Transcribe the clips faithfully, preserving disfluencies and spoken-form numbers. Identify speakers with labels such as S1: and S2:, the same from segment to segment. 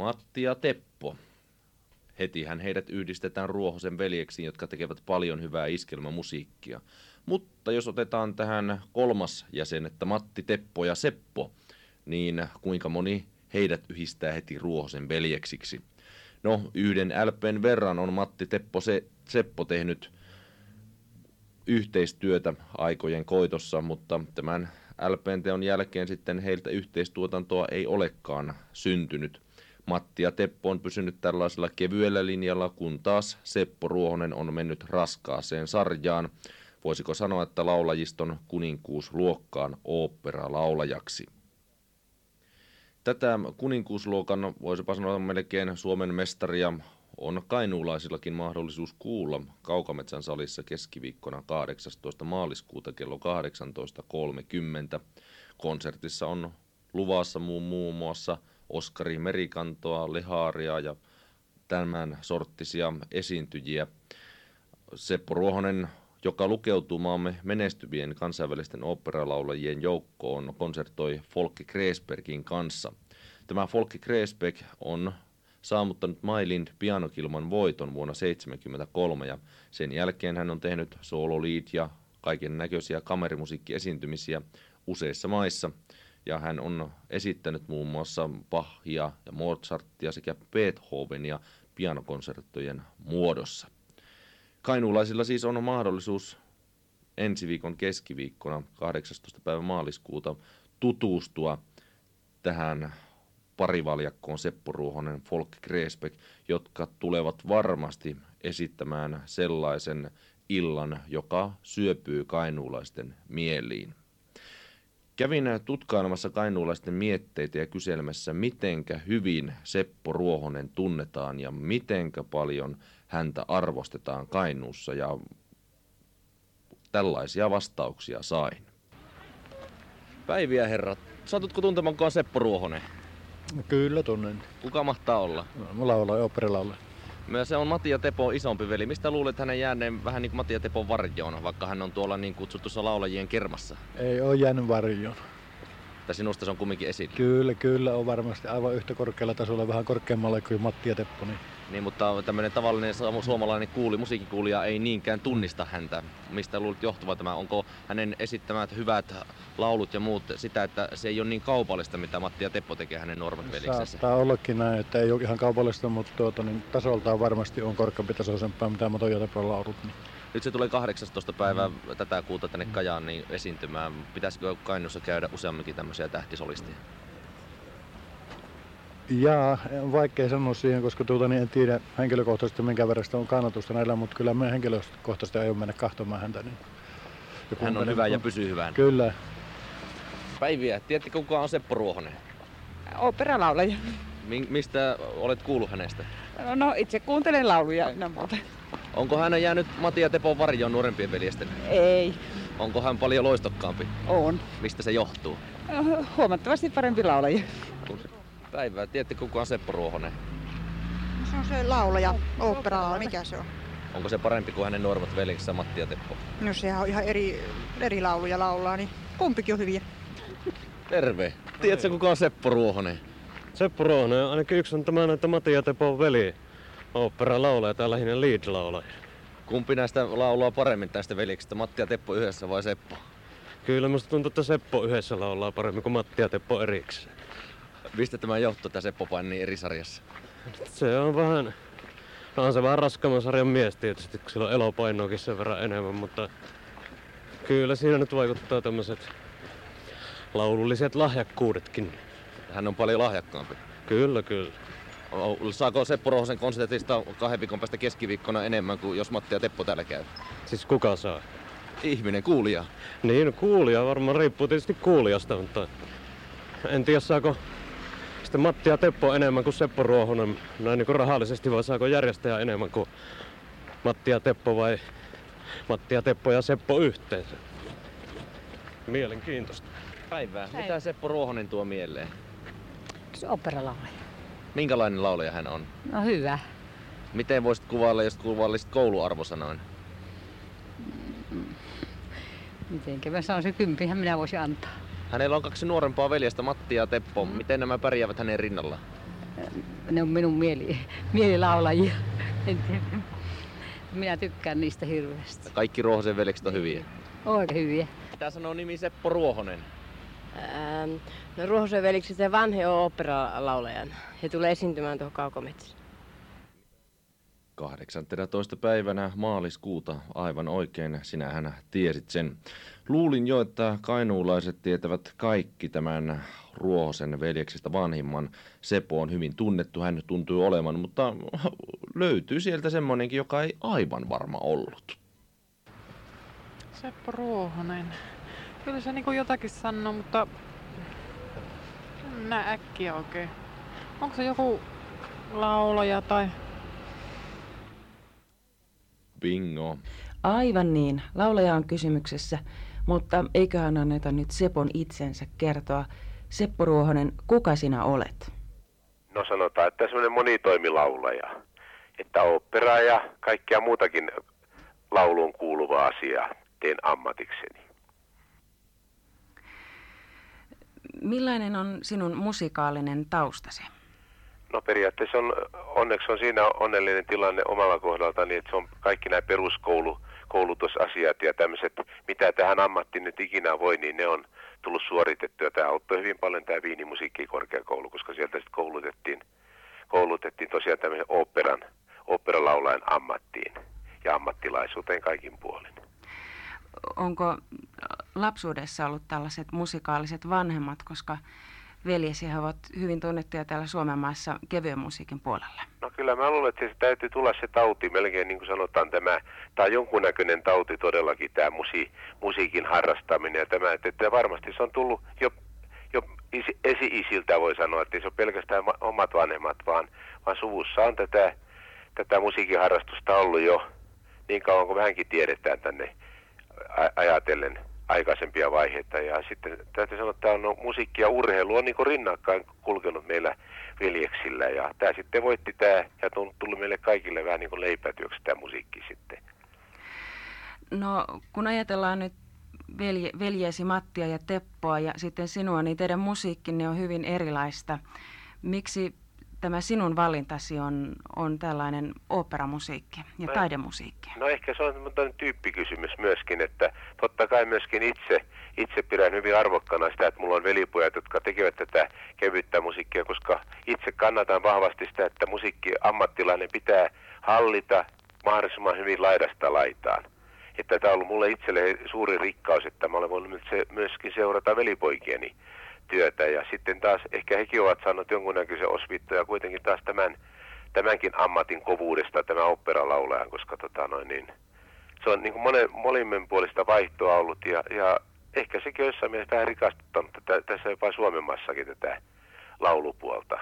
S1: Matti ja Teppo. Hetihän heidät yhdistetään Ruohosen veljeksiin, jotka tekevät paljon hyvää iskelmämusiikkia. Mutta jos otetaan tähän kolmas jäsen, että Matti, Teppo ja Seppo, niin kuinka moni heidät yhdistää heti Ruohosen veljeksiksi? No, yhden L P:n verran on Matti, Teppo, se, Seppo tehnyt yhteistyötä aikojen koitossa, mutta tämän L P:n teon jälkeen sitten heiltä yhteistuotantoa ei olekaan syntynyt. Matti ja Teppo on pysynyt tällaisella kevyellä linjalla, kun taas Seppo Ruohonen on mennyt raskaaseen sarjaan. Voisiko sanoa, että laulajiston kuninkuusluokkaan oopperalaulajaksi. Tätä kuninkuusluokan, voisipa sanoa melkein Suomen mestaria, on kainuulaisillakin mahdollisuus kuulla Kaukametsän salissa keskiviikkona kahdeksastoista maaliskuuta kello kahdeksantoista kolmekymmentä. Konsertissa on luvassa muun, muun muassa Oskari Merikantoa, Leharia ja tämän sorttisia esiintyjiä. Seppo Ruohonen, joka lukeutuu maamme menestyvien kansainvälisten oopperalaulajien joukkoon, konsertoi Folke Kreesbergin kanssa. Tämä Folke Kreesberg on saavuttanut Mailind pianokilman voiton vuonna seitsemänkymmentäkolme ja sen jälkeen hän on tehnyt soololiit ja kaiken näköisiä kamerimusiikkiesiintymisiä useissa maissa. Ja hän on esittänyt muun muassa Bachia ja Mozartia sekä Beethovenia pianokonserttojen muodossa. Kainuulaisilla siis on mahdollisuus ensi viikon keskiviikkona kahdeksastoista päivä maaliskuuta tutustua tähän parivaljakkoon Seppo Ruohonen, Folke Kreesbeck, jotka tulevat varmasti esittämään sellaisen illan, joka syöpyy kainuulaisten mieliin. Kävin tutkailemassa kainuulaisten mietteitä ja kyselemässä, mitenkä hyvin Seppo Ruohonen tunnetaan ja mitenkä paljon häntä arvostetaan Kainuussa, ja tällaisia vastauksia sain. Päiviä herrat, satutko tuntemankaan Seppo Ruohonen?
S2: Kyllä tunnen.
S1: Kuka mahtaa olla?
S2: No, laulaja, oopperalaulaja.
S1: Se on Matti ja Tepon isompi veli. Mistä luulet hänen jääneen vähän niin kuin Matti ja Tepon varjoon, vaikka hän on tuolla niin kutsutussa laulajien kermassa?
S2: Ei ole jäänyt varjoon.
S1: Tai sinusta se on kumminkin esillä?
S2: Kyllä, kyllä on varmasti aivan yhtä korkealla tasolla, vähän korkeammalla kuin Matti ja Teppo. Niin,
S1: niin mutta tämmöinen tavallinen suomalainen kuuli, musiikkikuulija ei niinkään tunnista häntä. Mistä luulet johtuva tämä? Onko hänen esittämät hyvät laulut ja muut sitä, että se ei ole niin kaupallista, mitä Matti ja Teppo tekee hänen nuoremmat veljeksensä?
S2: Saattaa ollakin näin, että ei ole ihan kaupallista, mutta tuota, niin tasoltaan varmasti on korkeampi tasoisempaa, mitä Matti ja Teppo laulut. Niin.
S1: Nyt se tulee kahdeksastoista päivää mm. tätä kuuta tänne Kajaaniin esiintymään. Pitäisikö Kainuussa käydä useamminkin tämmöisiä tähtisolistia? Jaa,
S2: on vaikea sanoa siihen, koska tuota, niin en tiedä henkilökohtaisesti minkä verran on kannatusta näillä, mutta kyllä me henkilökohtaisesti aion mennä kahtomaan häntä. Niin.
S1: Hän on hyvä ja pysyy hyvänä.
S2: Kyllä.
S1: Päiviä, tiedättekö kuka on Seppo Ruohonen?
S3: Oopperalaulaja.
S1: Mistä olet kuullut hänestä?
S3: No itse kuuntelen lauluja ynnä muuta.
S1: Onko hän jäänyt Matti ja Tepon varjoon nuorempien veljesten?
S3: Ei.
S1: Onko hän paljon loistokkaampi?
S3: On.
S1: Mistä se johtuu?
S3: Huomattavasti parempi laulaja.
S1: Päivää. Tiedättekö kuka on Seppo Ruohonen?
S4: Se on se laulaja, oopperalaulaja. Mikä se on?
S1: Onko se parempi kuin hänen nuoremmat veljeksensä Matti ja Teppo?
S4: No sehän on ihan eri, eri lauluja laulaa, niin kumpikin on hyviä.
S1: Terve. Tiedätkö kuka on Seppo Ruohonen?
S5: Seppo Ruohonen, ainakin yksi on tämä, että Matti ja Tepon veli. Ooppera-laulaja tai lähinnä lead-laulaja.
S1: Kumpi näistä laulaa paremmin tästä veljeksistä, Matti ja Teppo yhdessä vai Seppo?
S5: Kyllä musta tuntuu, että Seppo yhdessä laulaa paremmin kuin Matti ja Teppo erikseen.
S1: Mistä tämä johtuu, että Seppo painii eri sarjassa?
S5: Se on vähän, no on se vähän raskaamman sarjan mies tietysti, kun sillä on elopainoakin sen verran enemmän, mutta kyllä siinä nyt vaikuttaa tämmöiset laululliset lahjakkuudetkin.
S1: Hän on paljon lahjakkaampi.
S5: Kyllä, kyllä.
S1: Saako Seppo Ruohosen konsertista kahden viikon päästä keskiviikkona enemmän kuin jos Matti ja Teppo täällä käy?
S5: Siis kuka saa?
S1: Ihminen, kuulija.
S5: Niin, kuulija varmaan riippuu tietysti kuulijasta, mutta en tiedä saako sitten Matti ja Teppo enemmän kuin Seppo Ruohonen. Näin niin kuin rahallisesti, vai saako järjestäjä enemmän kuin Matti ja Teppo vai Matti ja Teppo ja Seppo yhteensä? Mielenkiintoista.
S1: Päivää. Päivää. Mitä Seppo Ruohonen tuo mieleen?
S6: Se on oopperalaulaja.
S1: Minkälainen laulaja hän on?
S6: No hyvä.
S1: Miten voisit kuvailla, jos kuvailisit kouluarvosanoin?
S6: Mitenkä mä sanoisin, kympihän minä voisin antaa.
S1: Hänellä on kaksi nuorempaa veljestä, Matti ja Teppo. Mm. Miten nämä pärjäävät hänen rinnallaan?
S6: Ne on minun mieli, mielilaulajia. En tiedä. Minä tykkään niistä hirveästi.
S1: Kaikki Ruohosen veljekset on hyviä.
S6: Oikein hyviä.
S1: Mitä sanoo nimi Seppo Ruohonen?
S7: Ähm, no Ruohosen veljekset se vanhe on oopperalaulajan. He tulee esiintymään tuohon Kaukometsään.
S1: kahdeksanteentoista päivänä maaliskuuta, aivan oikein, sinähän tiesit sen. Luulin jo, että kainuulaiset tietävät kaikki tämän Ruohosen veljeksestä vanhimman. Seppo on hyvin tunnettu, hän tuntuu olevan, mutta löytyy sieltä semmoinenkin, joka ei aivan varma ollut.
S8: Seppo Ruohonen. Kyllä se niin kuin jotakin sanoo, mutta en minä äkkiä oikein. Onko se joku laulaja tai...
S1: Bingo.
S9: Aivan niin, laulaja on kysymyksessä, mutta eiköhän anneta nyt Sepon itsensä kertoa. Seppo Ruohonen, kuka sinä olet?
S10: No sanotaan, että semmoinen monitoimilaulaja, että oopperaa ja kaikkea muutakin lauluun kuuluvaa asiaa teen ammatikseni.
S9: Millainen on sinun musikaalinen taustasi?
S10: No periaatteessa on, onneksi on siinä onnellinen tilanne omalla kohdaltani, että se on kaikki nämä peruskoulutusasiat ja tämmöiset, mitä tähän ammattiin nyt ikinä voi, niin ne on tullut suoritettua. Tämä auttoi hyvin paljon tämä Viinin musiikkikorkeakoulu, koska sieltä sitten koulutettiin, koulutettiin tosiaan tämmöisen oopperan, oopperalaulajan ammattiin ja ammattilaisuuteen kaikin puolin.
S9: Onko lapsuudessa ollut tällaiset musikaaliset vanhemmat, koska veljesi ovat hyvin tunnettuja täällä Suomen maassa kevyen musiikin puolella?
S10: No kyllä mä luulen, että se täytyy tulla se tauti, melkein niin kuin sanotaan tämä, tämä on jonkunnäköinen tauti todellakin tämä musi, musiikin harrastaminen ja tämä, että, että varmasti se on tullut jo, jo isi, esi-isiltä voi sanoa, että ei se ole pelkästään omat vanhemmat, vaan, vaan suvussa on tätä, tätä musiikin harrastusta ollut jo niin kauan kuin vähänkin tiedetään tänne ajatellen aikaisempia vaiheita. Ja sitten täytyy sanoa, että on, no, musiikki ja urheilu on niin kuin rinnakkain kulkenut meillä veljeksillä. Ja tämä sitten voitti tämä ja on tullut meille kaikille vähän niin kuin leipätyöksi tämä musiikki sitten.
S9: No kun ajatellaan nyt velje, veljesi Mattia ja Teppoa ja sitten sinua, niin teidän musiikkinne on hyvin erilaista. Miksi tämä sinun valintasi on, on tällainen oopperamusiikki ja
S10: no,
S9: taidemusiikki?
S10: No ehkä se on tämmöinen tyyppikysymys myöskin, että totta kai myöskin itse, itse pidän hyvin arvokkana sitä, että mulla on velipojat, jotka tekevät tätä kevyttä musiikkia, koska itse kannatan vahvasti sitä, että musiikki ammattilainen pitää hallita mahdollisimman hyvin laidasta laitaan. Että tämä on ollut mulle itselle suuri rikkaus, että mä olen voinut myöskin seurata velipoikieni työtä ja sitten taas ehkä hekin ovat saaneet jonkunnäköisen osviittoja ja kuitenkin taas tämän, tämänkin ammatin kovuudesta tämä oopperalaulajan, koska tota noin niin, se on niin kuin monen, molemminpuolista vaihtoa ollut ja, ja ehkä sekin on jossain mielessä vähän rikastuttanut tätä, tässä jopa Suomen maassakin tätä laulupuolta.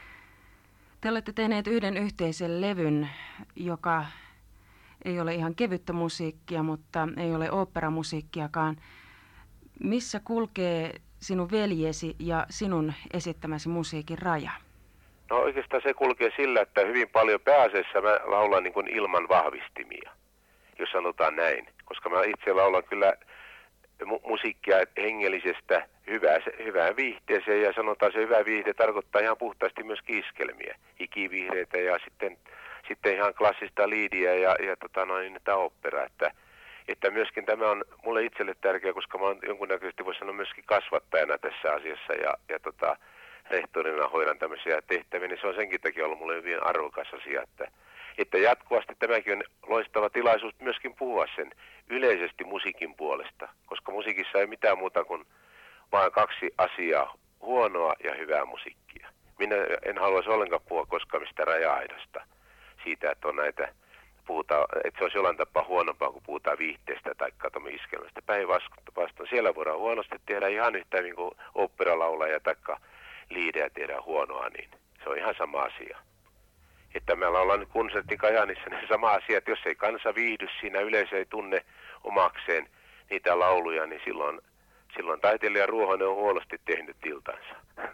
S9: Te olette tehneet yhden yhteisen levyn, joka ei ole ihan kevyttä musiikkia, mutta ei ole oopperamusiikkiakaan. Missä kulkee sinun veljesi ja sinun esittämäsi musiikin raja?
S10: No oikeastaan se kulkee sillä, että hyvin paljon pääasiassa mä laulan niin kuin ilman vahvistimia, jos sanotaan näin. Koska mä itse laulan kyllä mu- musiikkia hengellisestä hyvää, hyvään viihteeseen ja sanotaan se hyvä viihde tarkoittaa ihan puhtaasti myös iskelmiä, ikivihreitä ja sitten, sitten ihan klassista liidiä ja, ja tota noin, tätä oopperaa, että Että myöskin tämä on mulle itselle tärkeä, koska mä oon jonkunnäköisesti voisi sanoa myöskin kasvattajana tässä asiassa ja, ja tota, rehtorina hoidan tämmöisiä tehtäviä, niin se on senkin takia ollut mulle hyvin arvokas asia, että, että jatkuvasti tämäkin on loistava tilaisuus myöskin puhua sen yleisesti musiikin puolesta, koska musiikissa ei mitään muuta kuin vaan kaksi asiaa, huonoa ja hyvää musiikkia. Minä en haluaisi ollenkaan puhua koskaan mistään raja-aidasta siitä, että on näitä puhutaan, että se olisi jollain tapaa huonompaa, kun puhutaan viihteestä tai iskelmästä. Päinvastoin siellä voidaan huonosti tehdä ihan yhtä niin kuin oopperalaulaja tai liideä tehdään huonoa, niin se on ihan sama asia. Että meillä ollaan nyt konsertti Kajaanissa, niin sama asia, että jos ei kansa viihdy siinä, yleisö ei tunne omakseen niitä lauluja, niin silloin, silloin taiteilija Ruohonen on huonosti tehnyt iltansa.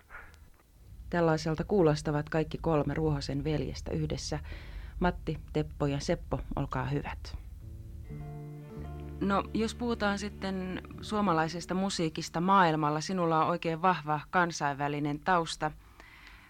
S9: Tällaiselta kuulostavat kaikki kolme Ruohosen veljestä yhdessä. Matti, Teppo ja Seppo, olkaa hyvät. No, jos puhutaan sitten suomalaisesta musiikista maailmalla, sinulla on oikein vahva kansainvälinen tausta.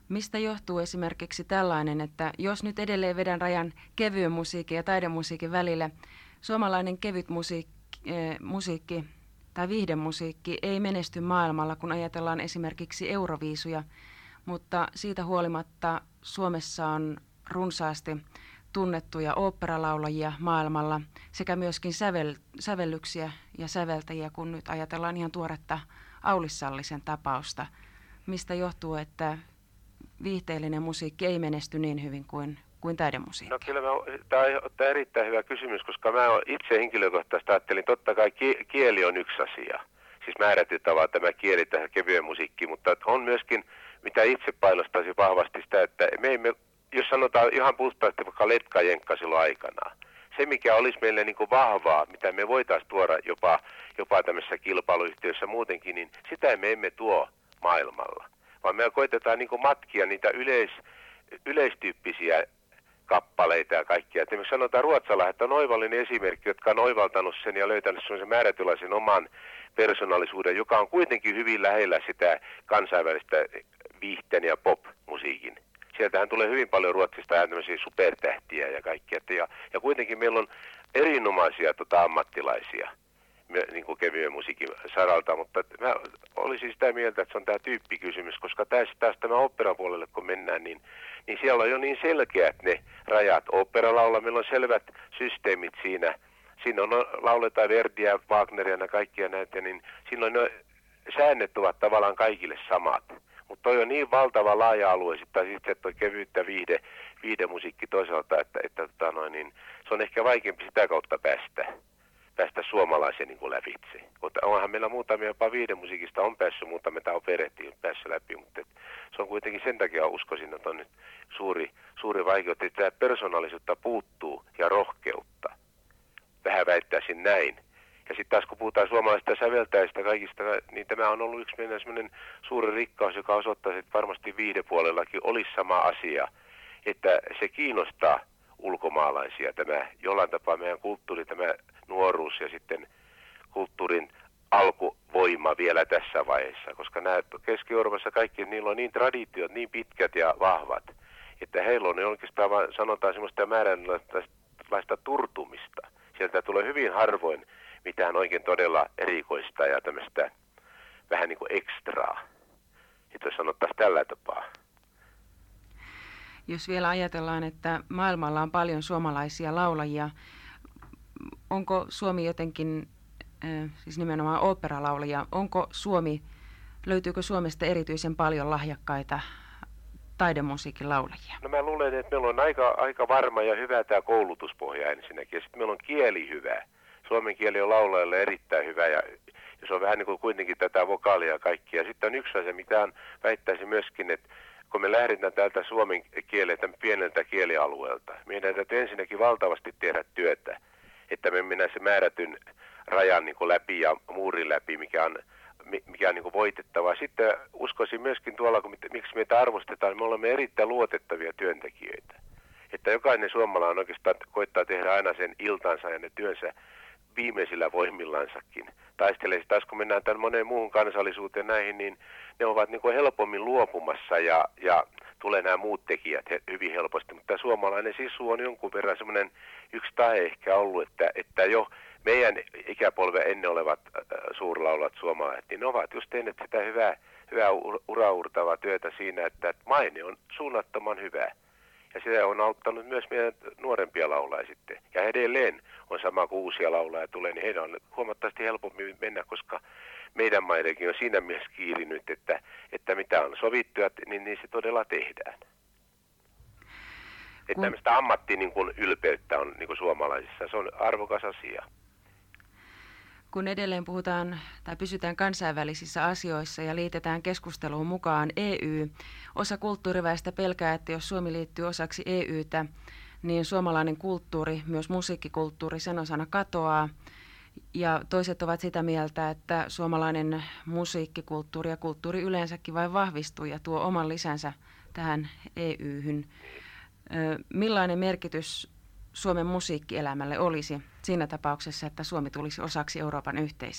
S9: Mistä johtuu esimerkiksi tällainen, että jos nyt edelleen vedän rajan kevyen musiikin ja taidemusiikin välille, suomalainen kevyt musiikki, äh, musiikki tai viihdemusiikki ei menesty maailmalla, kun ajatellaan esimerkiksi Euroviisuja, mutta siitä huolimatta Suomessa on runsaasti tunnettuja oopperalaulajia maailmalla sekä myöskin sävel, sävellyksiä ja säveltäjiä, kun nyt ajatellaan ihan tuoretta Aulis Sallisen tapausta. Mistä johtuu, että viihteellinen musiikki ei menesty niin hyvin kuin, kuin taidemusiikki?
S10: No kyllä tämä on erittäin hyvä kysymys, koska mä itse henkilökohtaisesti ajattelin, totta kai kieli on yksi asia. Siis määrätytavaa tämä kieli tähän kevyen musiikkiin, mutta on myöskin, mitä itse painostaisin vahvasti sitä, että me emme, jos sanotaan ihan puhtaasti vaikka letkajenkka silloin aikanaan, se mikä olisi meille niin kuin vahvaa, mitä me voitaisiin tuoda jopa, jopa tämmöisessä kilpailuyhtiössä muutenkin, niin sitä me emme tuo maailmalla. Vaan me koitetaan niin kuin matkia niitä yleis, yleistyyppisiä kappaleita ja kaikkia. Et esimerkiksi sanotaan Ruotsalla, että on oivallinen esimerkki, jotka on oivaltanut sen ja löytänyt sellaisen määrätylaisen oman persoonallisuuden, joka on kuitenkin hyvin lähellä sitä kansainvälistä viihteen ja pop-musiikin. Sieltähän tulee hyvin paljon Ruotsista ja tämmöisiä supertähtiä ja kaikkia. Ja, ja kuitenkin meillä on erinomaisia tota, ammattilaisia niin kuin kevyen musiikin saralta, mutta mä olisin sitä mieltä, että se on tämä tyyppikysymys, koska tässä taas tämä oopperan puolelle kun mennään, niin, niin siellä on jo niin selkeät ne rajat. Oopperalaula meillä on selvät systeemit siinä. Siinä on lauletaan Verdiä, Wagneria ja kaikkia näitä, niin silloin ne säännöt ovat tavallaan kaikille samat. Mutta toi on niin valtava laaja-alue, tai sitten toi kevyyttä viihde, viihdemusiikki toisaalta, että, että tota noin, niin se on ehkä vaikeampi sitä kautta päästä, päästä suomalaisen niin kuin lävitse. Mutta onhan meillä muutamia jopa viihdemusiikista on päässyt, muutamia tämä operettiin päässyt läpi, mutta et, se on kuitenkin sen takia uskoisin, että on nyt suuri, suuri vaikeus, että tämä persoonallisuutta puuttuu ja rohkeutta. Vähän väittäisin näin. Ja sitten taas kun puhutaan suomalaisista säveltäjistä kaikista, niin tämä on ollut yksi meidän sellainen suuri rikkaus, joka osoittaa, että varmasti viihdepuolellakin olisi sama asia, että se kiinnostaa ulkomaalaisia, tämä jollain tapaa meidän kulttuuri, tämä nuoruus ja sitten kulttuurin alkuvoima vielä tässä vaiheessa, koska nämä Keski-Euroopassa kaikki, niillä on niin traditiot, niin pitkät ja vahvat, että heillä on oikeastaan vaan sanotaan semmoista määränlaista turtumista. Sieltä tulee hyvin harvoin mitään oikein todella erikoista ja tämmöistä vähän niin kuin ekstraa, että jos sanottaisiin tällä tapaa.
S9: Jos vielä ajatellaan, että maailmalla on paljon suomalaisia laulajia, onko Suomi jotenkin, siis nimenomaan oopperalaulajia, onko Suomi, löytyykö Suomesta erityisen paljon lahjakkaita taidemusiikin laulajia?
S10: No mä luulen, että meillä on aika, aika varma ja hyvä tämä koulutuspohja ensinnäkin, ja sitten meillä on kieli hyvä. Suomen kieli on laulajalle erittäin hyvä ja, ja se on vähän niin kuin kuitenkin tätä vokaalia ja kaikkia. Ja sitten on yksi asia, mitä on, väittäisin myöskin, että kun me lähdetään täältä suomen kieleltä pieneltä kielialueelta, meidän täytyy ensinnäkin valtavasti tehdä työtä, että me mennään se määrätyn rajan niin kuin läpi ja muurin läpi, mikä on, mikä on niin kuin voitettavaa. Sitten uskoisin myöskin tuolla, kun, miksi meitä arvostetaan, niin me olemme erittäin luotettavia työntekijöitä. Että jokainen suomalainen oikeastaan koittaa tehdä aina sen iltansa ja ne työnsä viimeisillä voimillansakin. Taistelee taas kun mennään tämän moneen muuhun kansallisuuteen näihin, niin ne ovat niin kuin helpommin luopumassa ja, ja tulee nämä muut tekijät he, hyvin helposti. Mutta suomalainen sisu on jonkun verran semmoinen yksi tae ehkä ollut, että, että jo meidän ikäpolven ennen olevat äh, suurlaulat suomalaiset, niin ne ovat just tehneet sitä hyvää, hyvää uraurtavaa työtä siinä, että maine on suunnattoman hyvä. Ja sitä on auttanut myös meidän nuorempia laulajia sitten. Ja edelleen on sama kuin uusia laulajia tulee, niin heidän on huomattavasti helpompi mennä, koska meidän maidenkin on siinä mielessä kiirinyt, että, että mitä on sovittu, niin, niin se todella tehdään. Että
S9: Kun...
S10: tämmöistä ammatti niin kuin ylpeyttä on niin kuin suomalaisissa, se on arvokas asia.
S9: Kun edelleen puhutaan tai pysytään kansainvälisissä asioissa ja liitetään keskusteluun mukaan E Y, osa kulttuuriväestä pelkää, että jos Suomi liittyy osaksi E Y:tä, niin suomalainen kulttuuri, myös musiikkikulttuuri, sen osana katoaa. Ja toiset ovat sitä mieltä, että suomalainen musiikkikulttuuri ja kulttuuri yleensäkin vain vahvistuu ja tuo oman lisänsä tähän E Y:hyn. Millainen merkitys Suomen musiikkielämälle olisi siinä tapauksessa, että Suomi tulisi osaksi Euroopan yhteisöä?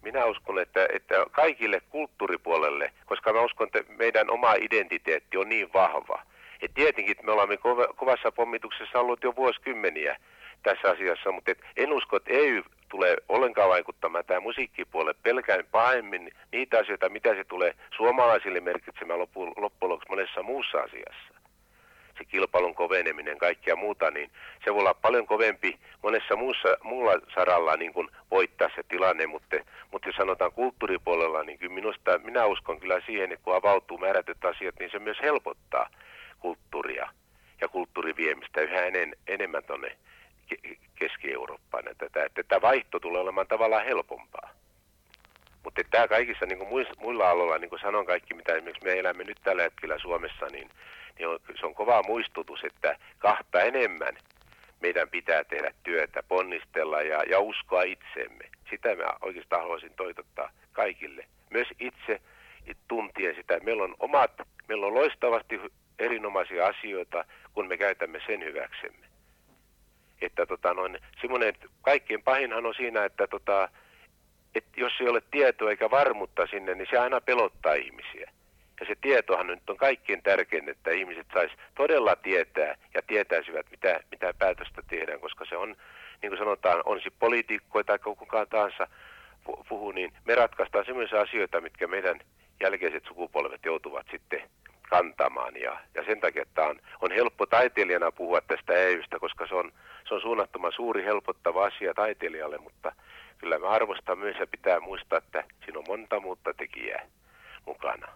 S10: minä uskon, että, että kaikille kulttuuripuolelle, koska mä uskon, että meidän oma identiteetti on niin vahva. Et tietenkin me olemme kovassa pommituksessa ollut jo vuosikymmeniä tässä asiassa, mutta et en usko, että E Y tulee ollenkaan vaikuttamaan tämä musiikkipuolelle pelkään pahemmin niitä asioita, mitä se tulee suomalaisille merkitsemään loppujen lopuksi monessa muussa asiassa. Se kilpailun koveneminen, kaikkea muuta, niin se voi olla paljon kovempi monessa muussa, muulla saralla niin kuin voittaa se tilanne, mutta, mutta jos sanotaan kulttuuripuolella, niin kyllä minusta, minä uskon kyllä siihen, että kun avautuu määrätyt asiat, niin se myös helpottaa kulttuuria ja kulttuuriviemistä yhä en, enemmän tuonne Keski-Eurooppaan. Että tämä, että tämä vaihto tulee olemaan tavallaan helpompaa. Mutta tämä kaikissa niin kuin muilla aloilla, niin kuin sanon kaikki, mitä esimerkiksi me elämme nyt tällä hetkellä Suomessa, niin, niin on, se on kova muistutus, että kahta enemmän meidän pitää tehdä työtä, ponnistella ja, ja uskoa itsemme. Sitä mä oikeastaan haluaisin toitottaa kaikille. Myös itse tuntien sitä, meillä on omat, meillä on loistavasti erinomaisia asioita, kun me käytämme sen hyväksemme. Että tota noin, semmoinen, kaikkein pahinhan on siinä, että tota, et jos ei ole tietoa eikä varmuutta sinne, niin se aina pelottaa ihmisiä. Ja se tietohan nyt on kaikkein tärkein, että ihmiset sais todella tietää ja tietäisivät, mitä, mitä päätöstä tehdään, koska se on, niin kuin sanotaan, on se poliitikkoja tai kukaan tahansa puhuu, niin me ratkaistaan sellaisia asioita, mitkä meidän jälkeiset sukupolvet joutuvat sitten kantamaan. Ja, ja sen takia, että on, on helppo taiteilijana puhua tästä E Y:stä, koska se on, se on suunnattoman suuri helpottava asia taiteilijalle, mutta kyllä mä arvostan myös ja pitää muistaa, että siinä on monta muuta tekijää mukana.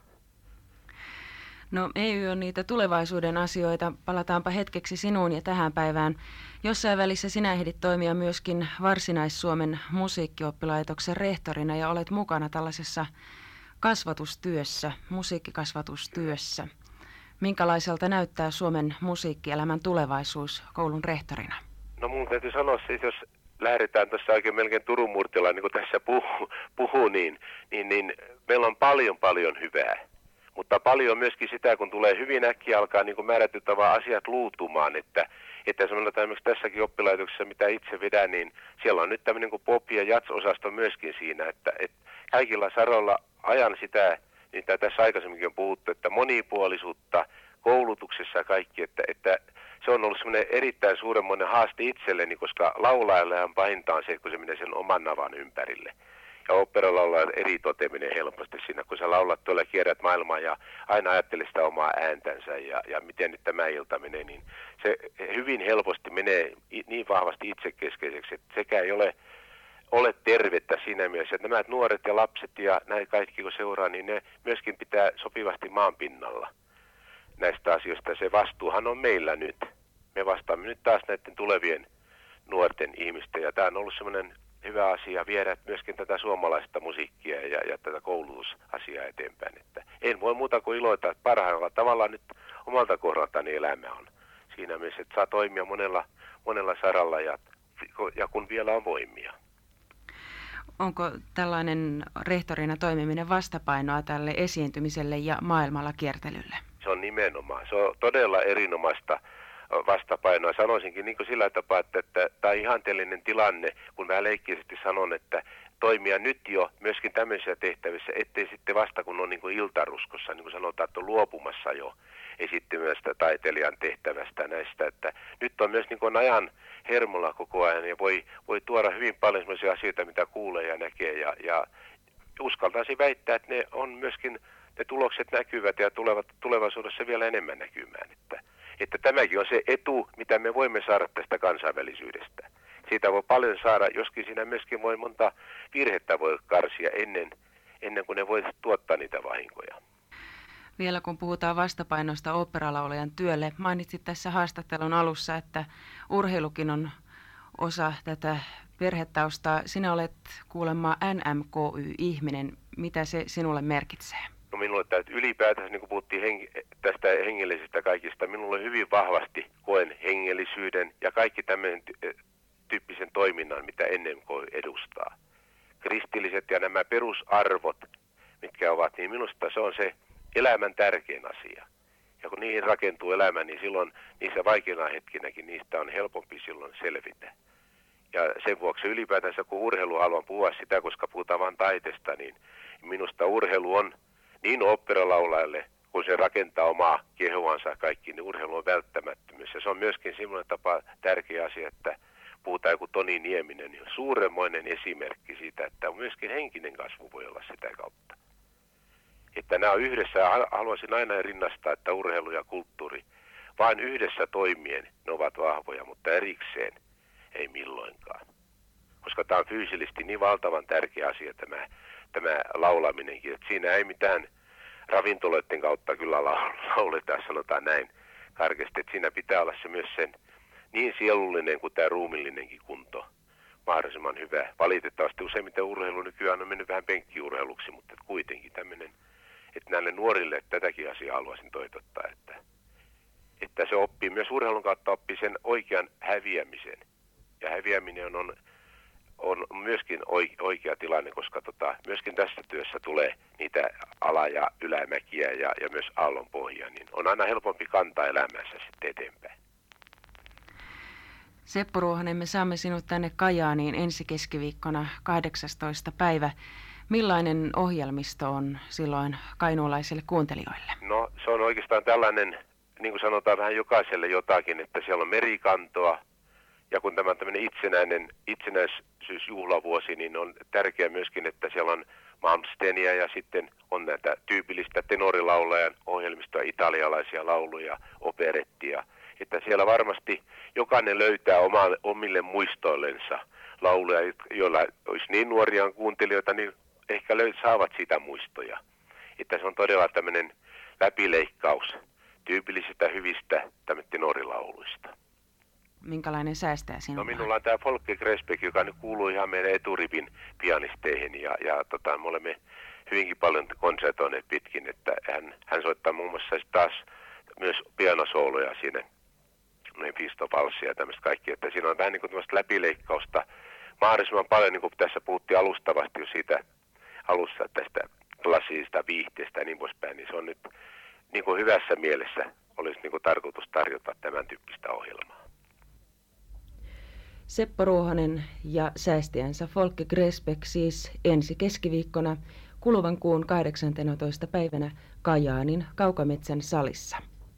S9: No E Y on niitä tulevaisuuden asioita. Palataanpa hetkeksi sinuun ja tähän päivään. Jossain välissä sinä ehdit toimia myöskin Varsinais-Suomen musiikkioppilaitoksen rehtorina ja olet mukana tällaisessa kasvatustyössä, musiikkikasvatustyössä. Minkälaiselta näyttää Suomen musiikkielämän tulevaisuus koulun rehtorina?
S10: No mun täytyy sanoa siis, jos lähdetään tuossa oikein melkein Turun Murtila, niin kuin tässä puhuu, puhuu niin, niin, niin meillä on paljon paljon hyvää. Mutta paljon myöskin sitä, kun tulee hyvin äkkiä alkaa niin kuin määrätyt tavan asiat luutumaan, että, että sanotaan esimerkiksi tässäkin oppilaitoksessa, mitä itse vedän, niin siellä on nyt tämmöinen kuin pop- ja jazz-osasto myöskin siinä, että, että kaikilla saroilla ajan sitä, mitä tässä aikaisemminkin on puhuttu, että monipuolisuutta koulutuksessa ja kaikki, että, että se on ollut semmoinen erittäin suuremmoinen haaste itselleni, koska laulajallahan pahinta on se, kun se menee sen oman navan ympärille. Ja oopperalaulajan eri toteminen helposti siinä, kun sä laulat tuolla kierrät maailmaa ja aina ajattelee sitä omaa ääntänsä ja, ja miten nyt tämä ilta menee, niin se hyvin helposti menee niin vahvasti itsekeskeiseksi, että sekä ei ole, ole tervettä siinä mielessä, että nämä nuoret ja lapset ja näin kaikki kun seuraa, niin ne myöskin pitää sopivasti maan pinnalla näistä asioista. Se vastuuhan on meillä nyt. Me vastaamme nyt taas näiden tulevien nuorten ihmisten ja tämä on ollut semmoinen hyvä asia viedä myöskin tätä suomalaista musiikkia ja, ja tätä koulutusasiaa eteenpäin. Että en voi muuta kuin iloita, että parhailla tavalla nyt omalta kohdaltani elämä on siinä mielessä, että saa toimia monella, monella saralla ja, ja kun vielä on voimia.
S9: Onko tällainen rehtorina toimiminen vastapainoa tälle esiintymiselle ja maailmalla kiertelylle?
S10: Se on nimenomaan. Se on todella erinomaista vastapainoa. Sanoisinkin niin kuin sillä tapaa, että, että tämä on ihanteellinen tilanne, kun mä leikkisesti sanon, että toimia nyt jo myöskin tämmöisissä tehtävissä, ettei sitten vasta kun on niin kuin iltaruskossa, niin kuin sanotaan, että on luopumassa jo esittymästä taiteilijan tehtävästä näistä, että nyt on myös niin kuin ajan hermolla koko ajan ja voi, voi tuoda hyvin paljon sellaisia asioita, mitä kuulee ja näkee ja, ja uskaltaisin väittää, että ne on myöskin, ne tulokset näkyvät ja tulevat tulevaisuudessa vielä enemmän näkymään, että Että tämäkin on se etu, mitä me voimme saada tästä kansainvälisyydestä. Siitä voi paljon saada, joskin siinä myöskin voi monta virhettä voi karsia ennen, ennen kuin ne voi tuottaa niitä vahinkoja.
S9: Vielä kun puhutaan vastapainosta oopperalaulajan työlle, mainitsit tässä haastattelun alussa, että urheilukin on osa tätä perhetaustaa. Sinä olet kuulemma N M K Y-ihminen. Mitä se sinulle merkitsee?
S10: No minulle täytyy ylipäätänsä, niin kuin puhuttiin heng- tästä hengellisistä kaikista, minulle hyvin vahvasti koen hengellisyyden ja kaikki tämmöisen tyyppisen toiminnan, mitä N M K edustaa. Kristilliset ja nämä perusarvot, mitkä ovat, niin minusta se on se elämän tärkein asia. Ja kun niihin rakentuu elämä, niin silloin niissä vaikeina hetkinäkin niistä on helpompi silloin selvitä. Ja sen vuoksi ylipäätänsä, kun urheilu haluan puhua sitä, koska puhutaan vain taiteesta, niin minusta urheilu on niin oopperalaulajalle, kun se rakentaa omaa kehoansa kaikki, niin urheilu on välttämättömyys. Ja se on myöskin semmoinen tapa tärkeä asia, että puhutaan joku Toni Nieminen, niin on suuremmoinen esimerkki siitä, että myöskin henkinen kasvu voi olla sitä kautta. Että nämä on yhdessä, haluaisin aina rinnastaa, että urheilu ja kulttuuri, vain yhdessä toimien ne ovat vahvoja, mutta erikseen ei milloinkaan. Koska tämä on fyysisesti niin valtavan tärkeä asia tämä, tämä laulaminenkin, että siinä ei mitään ravintoloiden kautta kyllä lauleta, sanotaan näin karkeasti, että siinä pitää olla se myös sen niin sielullinen kuin tämä ruumillinenkin kunto mahdollisimman hyvä. Valitettavasti useimmiten urheilu nykyään on mennyt vähän penkkiurheiluksi, mutta kuitenkin tämmöinen, että näille nuorille tätäkin asiaa haluaisin toitottaa, että, että se oppii myös urheilun kautta oppii sen oikean häviämisen. Ja häviäminen on, on myöskin oikea tilanne, koska tota, myöskin tässä työssä tulee niitä ala- ja ylämäkiä ja, ja myös aallonpohjia, niin on aina helpompi kantaa elämänsä sitten eteenpäin.
S9: Seppo Ruohonen, me saamme sinut tänne Kajaaniin ensi keskiviikkona kahdeksastoista päivä. Millainen ohjelmisto on silloin kainuulaisille kuuntelijoille?
S10: No se on oikeastaan tällainen, niin kuin sanotaan vähän jokaiselle jotakin, että siellä on merikantoa. Ja kun tämä on tämmöinen itsenäinen, itsenäisyysjuhlavuosi, niin on tärkeää myöskin, että siellä on Malmsteenia ja sitten on näitä tyypillistä tenorilaulajan ohjelmistoa, italialaisia lauluja, operettia. Että siellä varmasti jokainen löytää oma, omille muistoillensa lauluja, joilla olisi niin nuoria kuuntelijoita, niin ehkä löydät, saavat siitä muistoja. Että se on todella tämmöinen läpileikkaus tyypillisistä hyvistä tenorilauluista.
S9: Minkälainen säästäjä sinulla?
S10: No minulla on tämä Folke Gresbeck, joka nyt kuuluu ihan meidän eturipin pianisteihin ja, ja tota, me olemme hyvinkin paljon konsertoineet pitkin, että hän, hän soittaa muun muassa taas myös pianosooloja siinä, noin pistovalssia ja tämmöistä kaikkia, että siinä on vähän niin kuin tämmöistä läpileikkausta mahdollisimman paljon, niin kuin tässä puhuttiin alustavasti jo siitä alussa tästä klassisesta viihteestä ja niin poispäin, niin se on nyt niin kuin hyvässä mielessä olisi niin kuin tarkoitus tarjota tämän tyyppistä ohjelmaa.
S9: Seppo Ruohonen ja säästäjänsä Folke Gresbeck siis ensi keskiviikkona kuluvan kuun kahdeksanteentoista päivänä Kajaanin Kaukametsän salissa.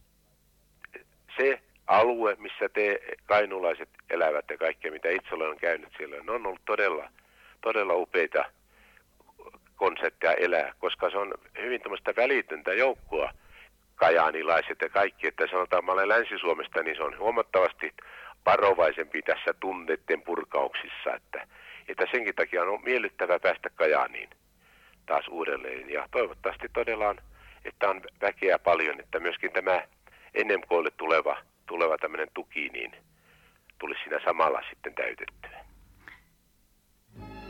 S10: Se alue, missä te kainulaiset elävät ja kaikkea, mitä itse olen käynyt siellä, ne on ollut todella, todella upeita konsertteja elää, koska se on hyvin tämmöistä välitöntä joukkoa, kajaanilaiset ja kaikki, että sanotaan, mä olen Länsi-Suomesta, niin se on huomattavasti varovaisempi tässä tunteiden purkauksissa, että, että senkin takia on miellyttävää päästä Kajaaniin taas uudelleen. Ja toivottavasti todella on, että on väkeä paljon, että myöskin tämä N M K:lle tuleva, tuleva tämmöinen tuki, niin tulisi siinä samalla sitten täytettyä.